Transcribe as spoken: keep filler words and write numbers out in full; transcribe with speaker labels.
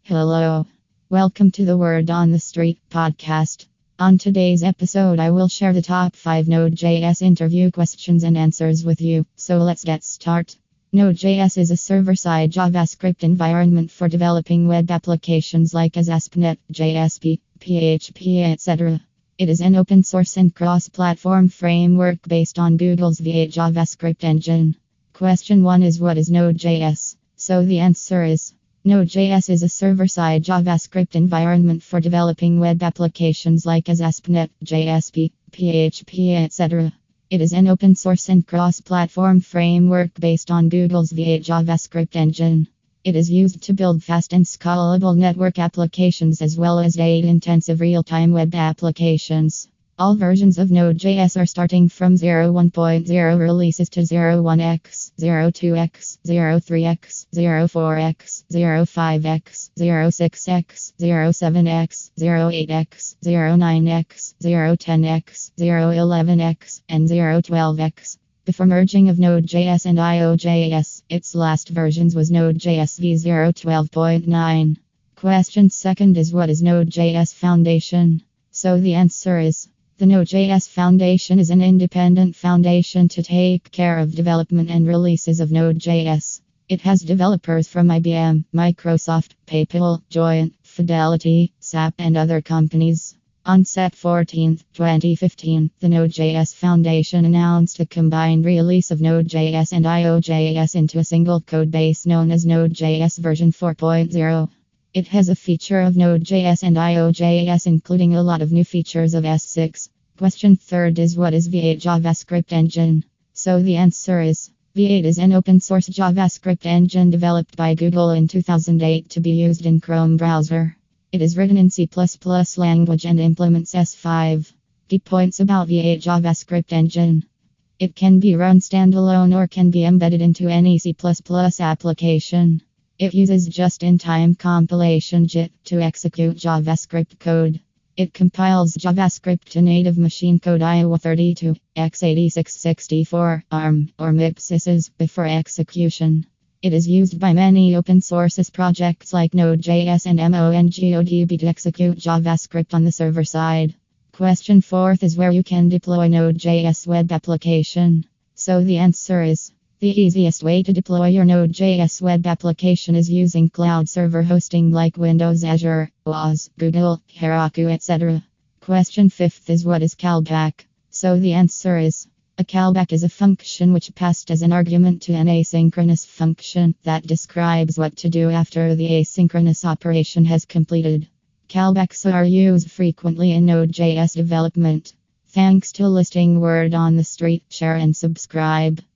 Speaker 1: Hello. Welcome to the Word on the Street podcast. On today's episode, I will share the top five Node.js interview questions and answers with you. So let's get started. Node.js is a server-side JavaScript environment for developing web applications like as A S P dot net, J S P, P H P, et cetera. It is an open source and cross-platform framework based on Google's V eight JavaScript engine. Question one is, what is Node.js? So the answer is Node.js is a server-side JavaScript environment for developing web applications like as A S P dot net, J S P, P H P, et cetera. It is an open source and cross-platform framework based on Google's V eight JavaScript engine. It is used to build fast and scalable network applications as well as data-intensive real-time web applications. All versions of Node.js are starting from zero point one point zero releases to zero point one x, zero point two x, zero point three x, zero point four x, zero point five x, zero point six x, zero point seven x, zero point eight x, zero point nine x, zero point ten x, zero point eleven x, and zero point twelve x. Before merging of Node.js and IO.js, its last versions was Node.js v zero twelve point nine. Question second is, what is Node.js Foundation? So the answer is the Node.js Foundation is an independent foundation to take care of development and releases of Node.js. It has developers from I B M, Microsoft, PayPal, Joyent, Fidelity, S A P, and other companies. On September fourteenth, twenty fifteen, the Node.js Foundation announced a combined release of Node.js and IO.js into a single codebase known as Node.js version four point zero. It has a feature of Node.js and IO.js, including a lot of new features of S six. Question third is, what is V eight JavaScript engine? So the answer is V eight is an open source JavaScript engine developed by Google in two thousand eight to be used in Chrome browser. It is written in C plus plus language and implements S five. Key points about V eight JavaScript engine. It can be run standalone or can be embedded into any C plus plus application. It uses just-in-time compilation J I T to execute JavaScript code. It compiles JavaScript to native machine code I O thirty-two, x eighty-six sixty-four, ARM, or M I P S S before execution. It is used by many open source projects like Node.js and MongoDB to execute JavaScript on the server side. Question fourth is, where you can deploy Node.js web application. So the answer is the easiest way to deploy your Node.js web application is using cloud server hosting like Windows, Azure, O A S, Google, Heroku, et cetera. Question fifth is, what is callback? So the answer is a callback is a function which passed as an argument to an asynchronous function that describes what to do after the asynchronous operation has completed. Callbacks are used frequently in Node.js development. Thanks to listening Word on the Street. Share and subscribe.